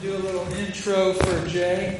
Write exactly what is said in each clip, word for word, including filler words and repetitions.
do a little intro for Jay,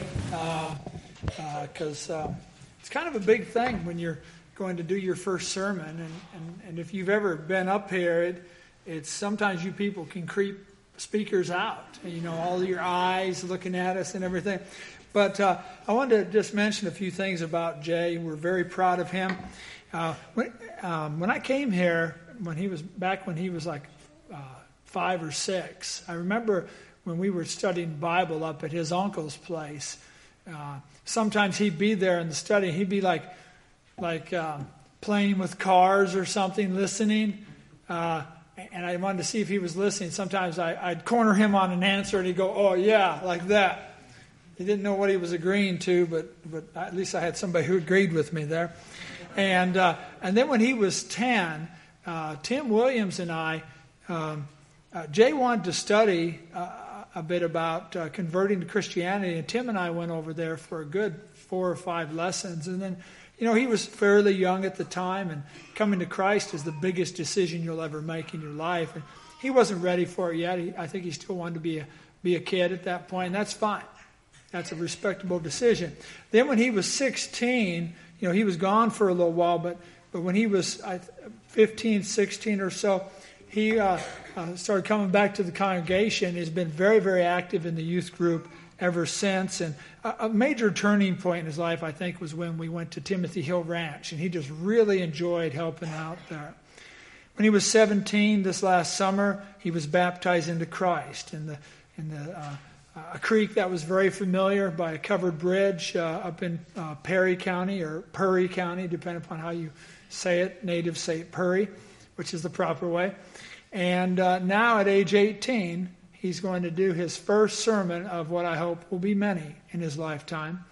because uh, uh, um, it's kind of a big thing when you're going to do your first sermon. And, and, and if you've ever been up here, it, it's sometimes you people can creep speakers out. You know, all your eyes looking at us and everything. But uh, I wanted to just mention a few things about Jay. We're very proud of him. Uh, when, um, when I came here, when he was back when he was like uh, five or six, I remember when we were studying Bible up at his uncle's place. Uh, sometimes he'd be there in the study. He'd be like, like um, playing with cars or something, listening. Uh, and I wanted to see if he was listening. Sometimes I, I'd corner him on an answer, and he'd go, "Oh yeah," like that. He didn't know what he was agreeing to, but but at least I had somebody who agreed with me there. And uh, and then when he was ten, uh, Tim Williams and I, um, uh, Jay wanted to study uh, a bit about uh, converting to Christianity, and Tim and I went over there for a good four or five lessons. And then, you know, he was fairly young at the time, and coming to Christ is the biggest decision you'll ever make in your life. And he wasn't ready for it yet. He, I think he still wanted to be a be a kid at that point, and that's fine. That's a respectable decision. Then when he was sixteen, you know, he was gone for a little while, but but when he was fifteen, sixteen or so, he uh, uh, started coming back to the congregation. He's been very, very active in the youth group ever since. And a, a major turning point in his life, I think, was when we went to Timothy Hill Ranch, and he just really enjoyed helping out there. When he was seventeen, this last summer, he was baptized into Christ in the in the uh, a creek that was very familiar by a covered bridge uh, up in uh, Perry County or Purry County, depending upon how you say it. Natives say it Purry, which is the proper way. And uh, now at age eighteen, he's going to do his first sermon of what I hope will be many in his lifetime.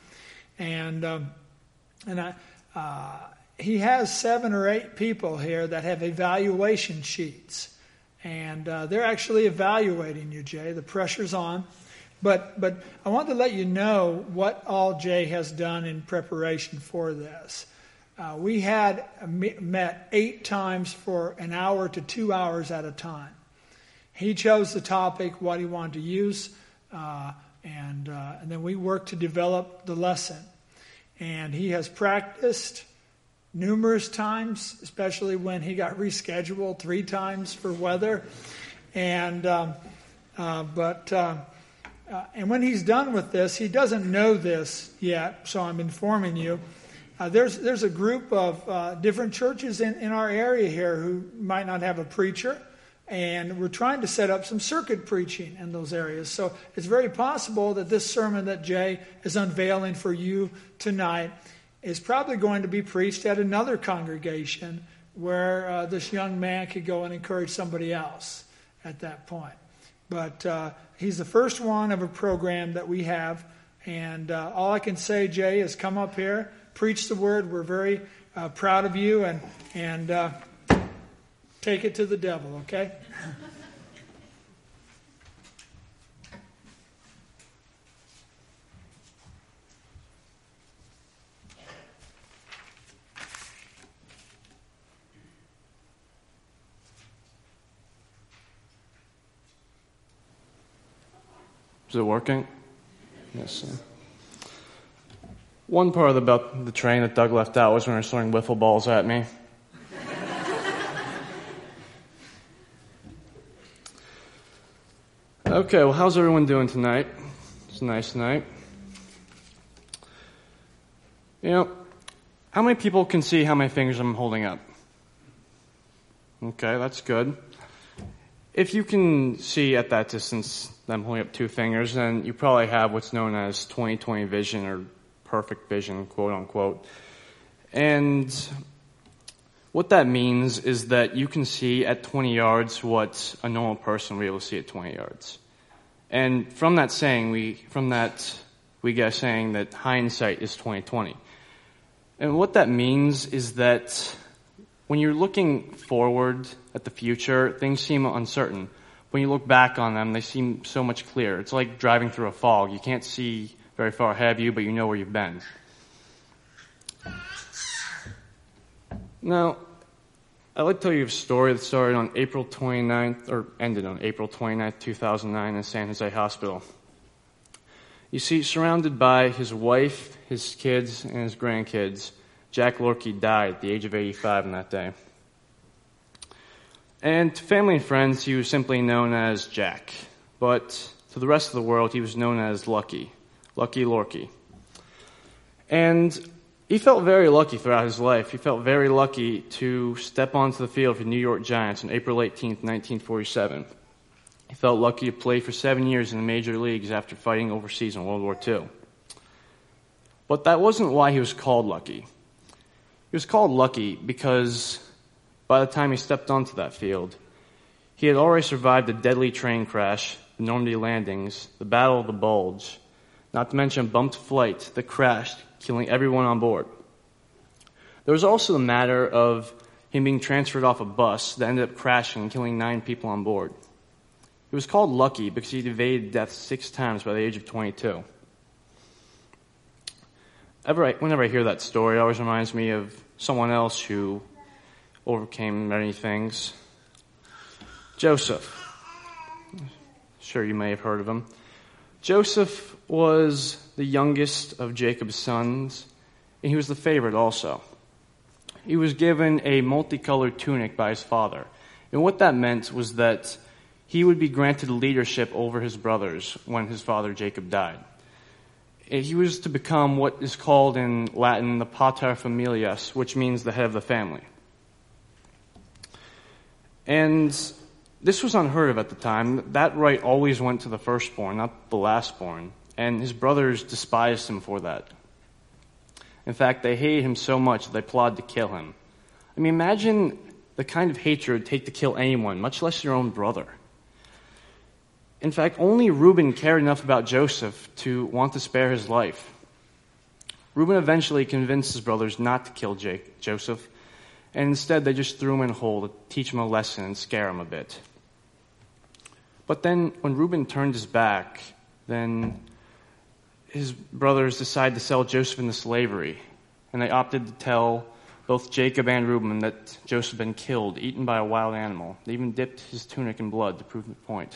And um, and I, uh, he has seven or eight people here that have evaluation sheets. And uh, they're actually evaluating you, Jay. The pressure's on. But but I want to let you know what all Jay has done in preparation for this. Uh, we had met eight times for an hour to two hours at a time. He chose the topic, what he wanted to use, uh, and, uh, and then we worked to develop the lesson. And he has practiced numerous times, especially when he got rescheduled three times for weather. And um, uh, but... Uh, Uh, and when he's done with this, he doesn't know this yet, so I'm informing you. Uh, there's there's a group of uh, different churches in, in our area here who might not have a preacher, and we're trying to set up some circuit preaching in those areas. So it's very possible that this sermon that Jay is unveiling for you tonight is probably going to be preached at another congregation where uh, this young man could go and encourage somebody else at that point. But uh, he's the first one of a program that we have. And uh, all I can say, Jay, is come up here, preach the word. We're very uh, proud of you. And, and uh, take it to the devil, okay? Is it working? Yes, sir. One part about the train that Doug left out was when he was throwing wiffle balls at me. Okay, well, how's everyone doing tonight? It's a nice night. You know, how many people can see how many fingers I'm holding up? Okay, that's good. If you can see at that distance that I'm holding up two fingers, then you probably have what's known as twenty twenty vision or perfect vision, quote unquote. And what that means is that you can see at twenty yards what a normal person would be able to see at twenty yards. And from that saying, we from that we get a saying that hindsight is twenty twenty. And what that means is that when you're looking forward at the future, things seem uncertain. When you look back on them, they seem so much clearer. It's like driving through a fog. You can't see very far ahead of you, but you know where you've been. Now, I'd like to tell you a story that started on April twenty-ninth, or ended on April twenty-ninth, two thousand nine in San Jose Hospital. You see, surrounded by his wife, his kids, and his grandkids, Jack Lorkie died at the age of eighty-five on that day. And to family and friends, he was simply known as Jack. But to the rest of the world, he was known as Lucky, Lucky Lorkie. And he felt very lucky throughout his life. He felt very lucky to step onto the field for the New York Giants on April eighteenth, nineteen forty-seven. He felt lucky to play for seven years in the major leagues after fighting overseas in World War Two. But that wasn't why he was called Lucky. He was called Lucky because by the time he stepped onto that field, he had already survived the deadly train crash, the Normandy landings, the Battle of the Bulge, not to mention a bumped flight that crashed, killing everyone on board. There was also the matter of him being transferred off a bus that ended up crashing and killing nine people on board. He was called Lucky because he'd evaded death six times by the age of twenty-two. Ever, whenever I hear that story, it always reminds me of someone else who overcame many things. Joseph. Sure, you may have heard of him. Joseph was the youngest of Jacob's sons, and he was the favorite also. He was given a multicolored tunic by his father, and what that meant was that he would be granted leadership over his brothers when his father Jacob died. He was to become what is called in Latin the pater familias, which means the head of the family. And this was unheard of at the time. That right always went to the firstborn, not the lastborn. And his brothers despised him for that. In fact, they hated him so much that they plotted to kill him. I mean, imagine the kind of hatred it would take to kill anyone, much less your own brother. In fact, only Reuben cared enough about Joseph to want to spare his life. Reuben eventually convinced his brothers not to kill Jake, Joseph, and instead they just threw him in a hole to teach him a lesson and scare him a bit. But then when Reuben turned his back, then his brothers decided to sell Joseph into slavery, and they opted to tell both Jacob and Reuben that Joseph had been killed, eaten by a wild animal. They even dipped his tunic in blood to prove the point.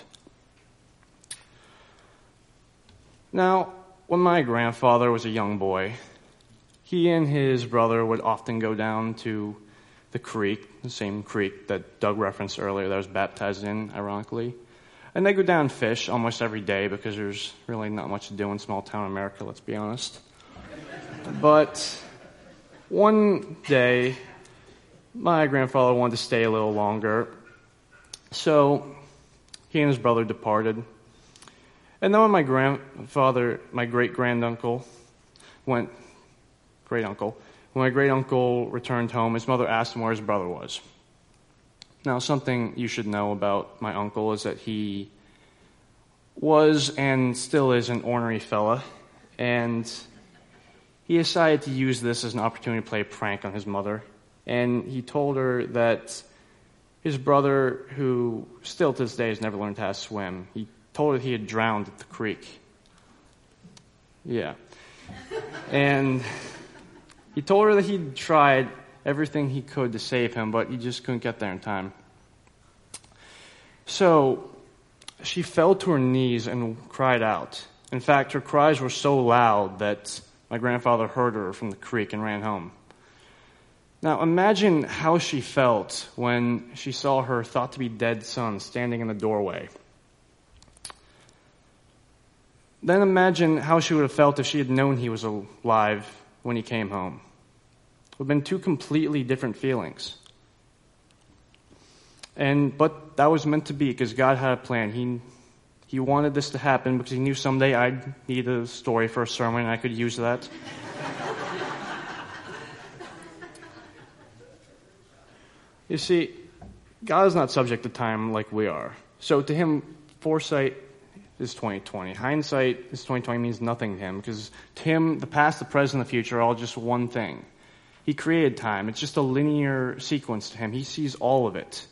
Now, when my grandfather was a young boy, he and his brother would often go down to the creek, the same creek that Doug referenced earlier that I was baptized in, ironically. And they go down and fish almost every day because there's really not much to do in small town America, let's be honest. But one day, my grandfather wanted to stay a little longer, so he and his brother departed. And then when my grandfather, my great-granduncle, went, great-uncle, when my great-uncle returned home, his mother asked him where his brother was. Now, something you should know about my uncle is that he was and still is an ornery fella, and he decided to use this as an opportunity to play a prank on his mother. And he told her that his brother, who still to this day has never learned how to swim, he told her he had drowned at the creek. Yeah. And he told her that he'd tried everything he could to save him, but he just couldn't get there in time. So she fell to her knees and cried out. In fact, her cries were so loud that my grandfather heard her from the creek and ran home. Now imagine how she felt when she saw her thought to be dead son standing in the doorway. Then imagine how she would have felt if she had known he was alive when he came home. It would have been two completely different feelings. And but that was meant to be because God had a plan. He he wanted this to happen because he knew someday I'd need a story for a sermon and I could use that. You see, God is not subject to time like we are. So to him, foresight is twenty twenty. Hindsight is twenty twenty means nothing to him because to him, the past, the present, and the future are all just one thing. He created time. It's just a linear sequence to him. He sees all of it.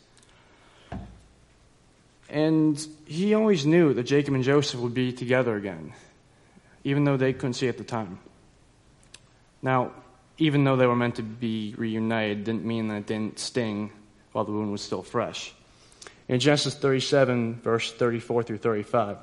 And he always knew that Jacob and Joseph would be together again, even though they couldn't see at the time. Now, even though they were meant to be reunited, didn't mean that it didn't sting while the wound was still fresh. In Genesis thirty-seven, verse thirty-four through thirty-five,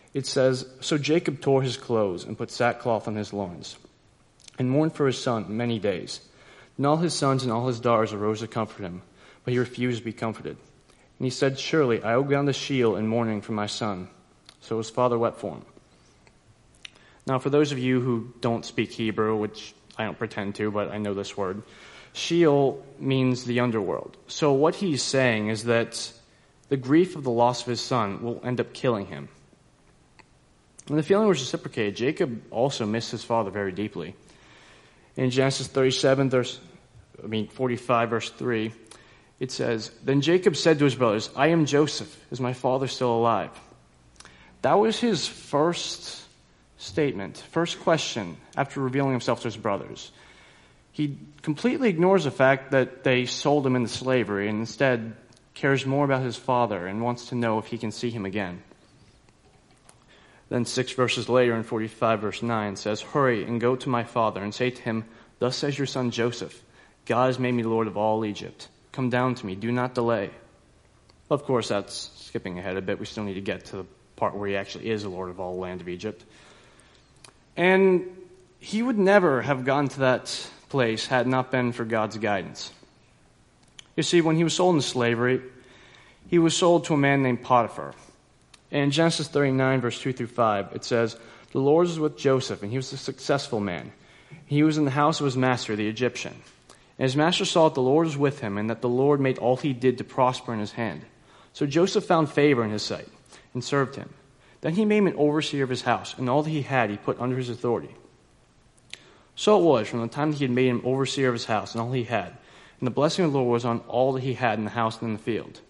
it says, "So Jacob tore his clothes and put sackcloth on his loins, and mourned for his son many days. And all his sons and all his daughters arose to comfort him, but he refused to be comforted. And he said, 'Surely I will go down to Sheol in mourning for my son.' So his father wept for him." Now, for those of you who don't speak Hebrew, which I don't pretend to, but I know this word, Sheol means the underworld. So what he's saying is that the grief of the loss of his son will end up killing him. And the feeling was reciprocated. Jacob also missed his father very deeply. In Genesis thirty-seven, verse, I mean forty-five, verse three, it says, "Then Jacob said to his brothers, 'I am Joseph. Is my father still alive?'" That was his first statement, first question after revealing himself to his brothers. He completely ignores the fact that they sold him into slavery and instead cares more about his father and wants to know if he can see him again. Then six verses later in forty-five verse nine says, "Hurry and go to my father and say to him, 'Thus says your son Joseph, God has made me Lord of all Egypt. Come down to me, do not delay.'" Of course, that's skipping ahead a bit. We still need to get to the part where he actually is the Lord of all the land of Egypt. And he would never have gotten to that place had it not been for God's guidance. You see, when he was sold into slavery, he was sold to a man named Potiphar. And in Genesis thirty-nine, verse two through five, it says, "The Lord was with Joseph, and he was a successful man. He was in the house of his master, the Egyptian. And his master saw that the Lord was with him, and that the Lord made all he did to prosper in his hand. So Joseph found favor in his sight, and served him. Then he made him an overseer of his house, and all that he had he put under his authority. So it was, from the time that he had made him overseer of his house, and all he had, and the blessing of the Lord was on all that he had in the house and in the field."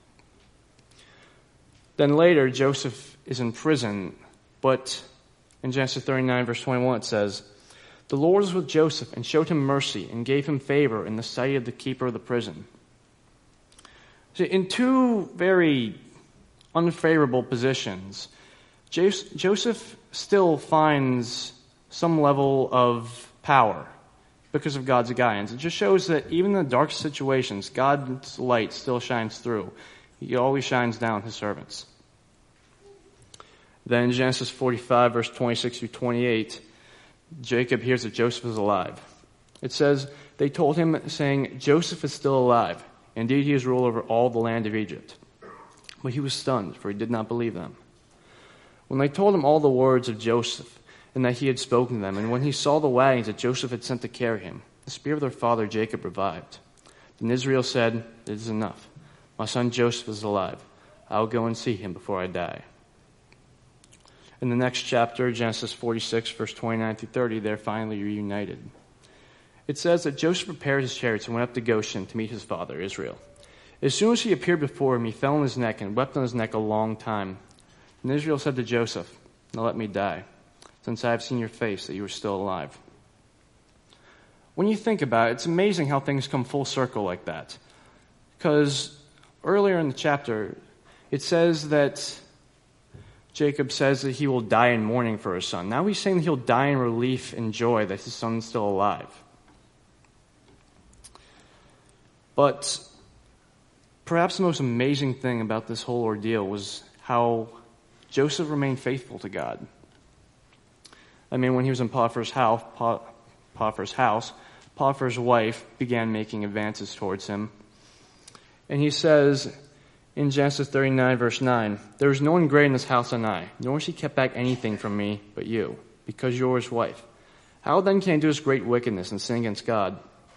Then later, Joseph is in prison, but in Genesis thirty-nine, verse twenty-one, it says, "The Lord was with Joseph and showed him mercy and gave him favor in the sight of the keeper of the prison." So in two very unfavorable positions, Joseph still finds some level of power because of God's guidance. It just shows that even in the darkest situations, God's light still shines through. He always shines down on his servants. Then in Genesis forty-five, verse twenty-six through twenty-eight, Jacob hears that Joseph is alive. It says, "They told him, saying, 'Joseph is still alive. Indeed, he is ruler over all the land of Egypt.' But he was stunned, for he did not believe them. When they told him all the words of Joseph, and that he had spoken to them, and when he saw the wagons that Joseph had sent to carry him, the spirit of their father Jacob revived. Then Israel said, 'It is enough. My son Joseph is alive. I will go and see him before I die.'" In the next chapter, Genesis forty-six, verse twenty-nine through thirty, they're finally reunited. It says that Joseph prepared his chariots and went up to Goshen to meet his father, Israel. As soon as he appeared before him, he fell on his neck and wept on his neck a long time. And Israel said to Joseph, "Now let me die, since I have seen your face, that you are still alive." When you think about it, it's amazing how things come full circle like that. Because earlier in the chapter, it says that Jacob says that he will die in mourning for his son. Now he's saying that he'll die in relief and joy that his son's still alive. But perhaps the most amazing thing about this whole ordeal was how Joseph remained faithful to God. I mean, when he was in Potiphar's house, Potiphar's house, Potiphar's wife began making advances towards him. And he says in Genesis thirty-nine, verse nine, "There is no one great in this house than I, nor has he kept back anything from me but you, because you are his wife. How then can I do this great wickedness and sin against God?"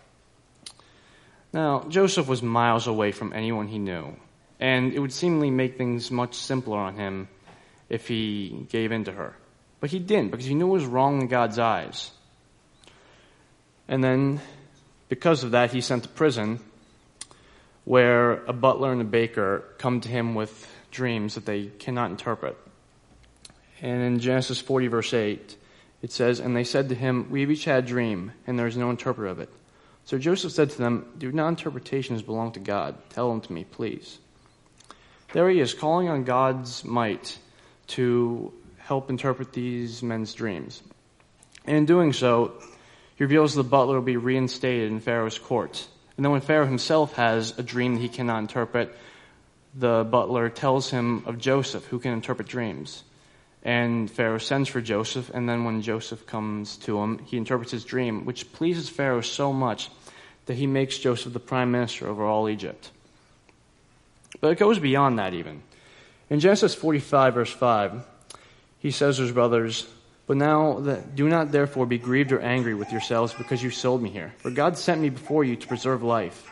Now, Joseph was miles away from anyone he knew, and it would seemingly make things much simpler on him if he gave in to her. But he didn't, because he knew it was wrong in God's eyes. And then, because of that, he's sent to prison, where a butler and a baker come to him with dreams that they cannot interpret. And in Genesis forty, verse eight, it says, "And they said to him, 'We have each had a dream, and there is no interpreter of it.' So Joseph said to them, 'Do not interpretations belong to God? Tell them to me, please.'" There he is, calling on God's might to help interpret these men's dreams. And in doing so, he reveals the butler will be reinstated in Pharaoh's court. And then when Pharaoh himself has a dream that he cannot interpret, the butler tells him of Joseph, who can interpret dreams. And Pharaoh sends for Joseph, and then when Joseph comes to him, he interprets his dream, which pleases Pharaoh so much that he makes Joseph the prime minister over all Egypt. But it goes beyond that even. In Genesis forty-five, verse five, he says to his brothers, "But now that, do not therefore be grieved or angry with yourselves because you sold me here. For God sent me before you to preserve life."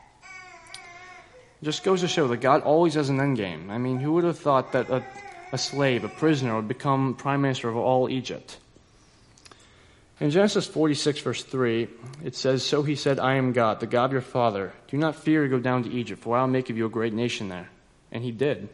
It just goes to show that God always has an end game. I mean, who would have thought that a, a slave, a prisoner, would become prime minister of all Egypt? In Genesis forty-six, verse three, it says, "So he said, I am God, the God of your father. Do not fear to go down to Egypt, for I will make of you a great nation there." And he did.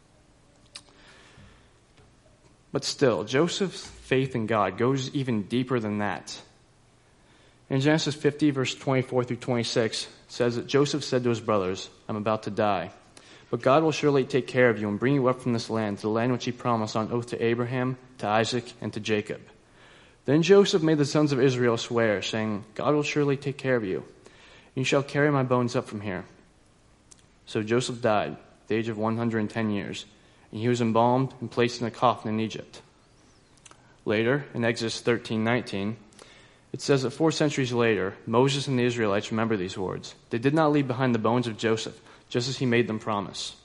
But still, Joseph's faith in God goes even deeper than that. In Genesis fifty, verse twenty-four through twenty-six, it says that Joseph said to his brothers, "I'm about to die, but God will surely take care of you and bring you up from this land to the land which he promised on oath to Abraham, to Isaac, and to Jacob." Then Joseph made the sons of Israel swear, saying, "God will surely take care of you. You shall carry my bones up from here." So Joseph died at the age of one hundred ten years, and he was embalmed and placed in a coffin in Egypt. Later, in Exodus thirteen nineteen, it says that four centuries later, Moses and the Israelites remember these words. They did not leave behind the bones of Joseph, just as he made them promise.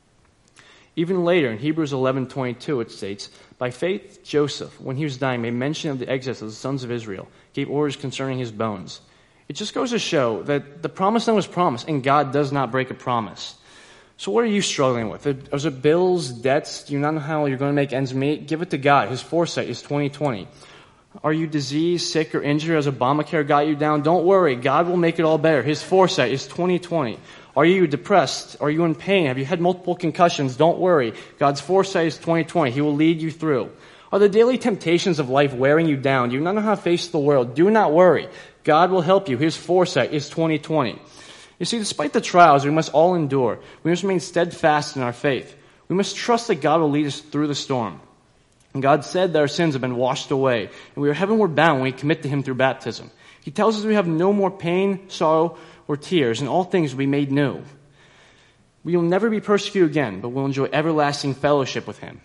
Even later, in Hebrews eleven twenty-two, it states, "By faith, Joseph, when he was dying, made mention of the exodus of the sons of Israel, gave orders concerning his bones." It just goes to show that the promised land was promised, and God does not break a promise. So what are you struggling with? Is it bills, debts? Do you not know how you're going to make ends meet? Give it to God. His foresight is twenty twenty. Are you diseased, sick, or injured as Obamacare got you down? Don't worry. God will make it all better. His foresight is twenty twenty. Are you depressed? Are you in pain? Have you had multiple concussions? Don't worry. God's foresight is twenty twenty. He will lead you through. Are the daily temptations of life wearing you down? Do you not know how to face the world? Do not worry. God will help you. His foresight is twenty twenty. You see, despite the trials we must all endure, we must remain steadfast in our faith. We must trust that God will lead us through the storm. And God said that our sins have been washed away, and we are heavenward bound when we commit to him through baptism. He tells us we have no more pain, sorrow, or tears, and all things will be made new. We will never be persecuted again, but we'll enjoy everlasting fellowship with him.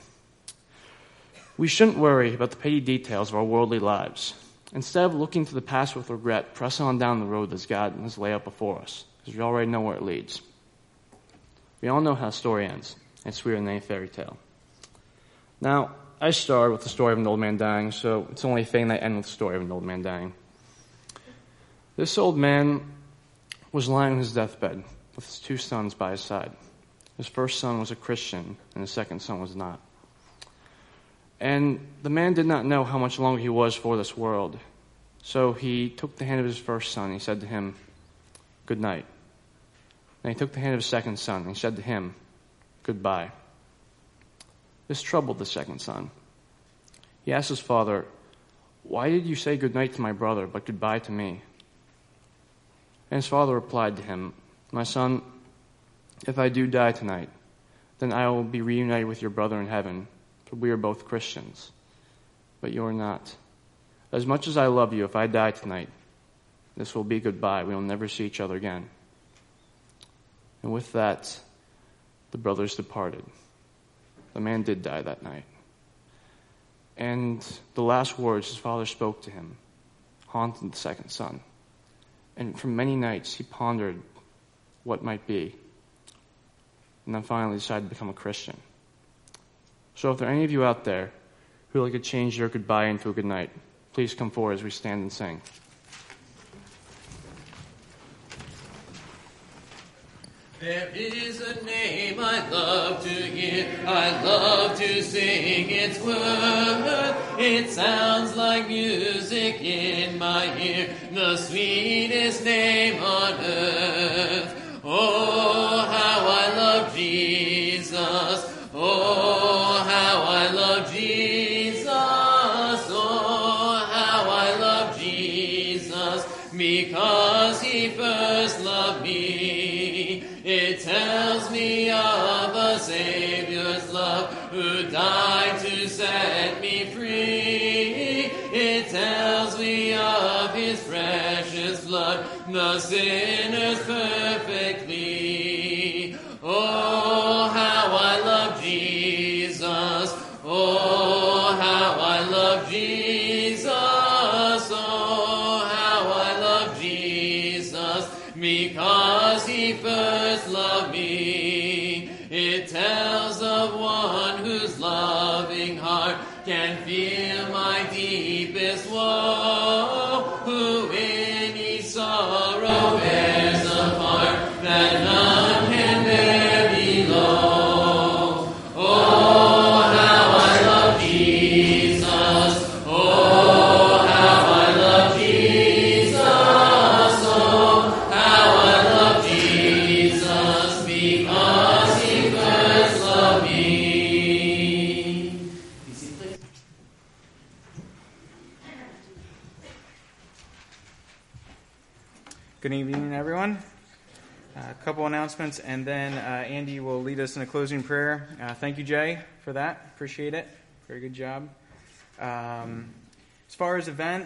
We shouldn't worry about the petty details of our worldly lives. Instead of looking to the past with regret, press on down the road that God has laid out before us, because we already know where it leads. We all know how the story ends. It's sweeter than any fairy tale. Now, I started with the story of an old man dying, so it's only fitting that I end with the story of an old man dying. This old man was lying on his deathbed with his two sons by his side. His first son was a Christian, and his second son was not. And the man did not know how much longer he was for this world. So he took the hand of his first son, and he said to him, "Good night." Then he took the hand of his second son, and he said to him, "Goodbye." This troubled the second son. He asked his father, "Why did you say good night to my brother, but goodbye to me?" And his father replied to him, "My son, if I do die tonight, then I will be reunited with your brother in heaven, for we are both Christians. But you are not. As much as I love you, if I die tonight, this will be goodbye. We will never see each other again." And with that, the brothers departed. The man did die that night. And the last words his father spoke to him haunted the second son. And for many nights he pondered what might be. And then finally decided to become a Christian. So if there are any of you out there who would like to change your goodbye into a good night, please come forward as we stand and sing. There is a name I love to hear, I love to sing its word. It sounds like music in my ear, the sweetest name on earth. Oh, how I love Jesus. Oh, how I love Jesus. Oh, how I love Jesus, because he first loved me. It tells me of a Savior's love who died to set me free. It tells me of his precious blood, the sinner's perfectly. Oh, how I love Jesus. Oh, can feel my deepest woe, who in each sorrow bears a part that none can bear below. Oh, how I love Jesus. Oh, how I love Jesus. Oh, how I love Jesus, because he first loved me. Be seated, please. Good evening, everyone. Uh, a couple announcements, and then uh, Andy will lead us in a closing prayer. Uh, thank you, Jay, for that. Appreciate it. Very good job. Um, as far as events,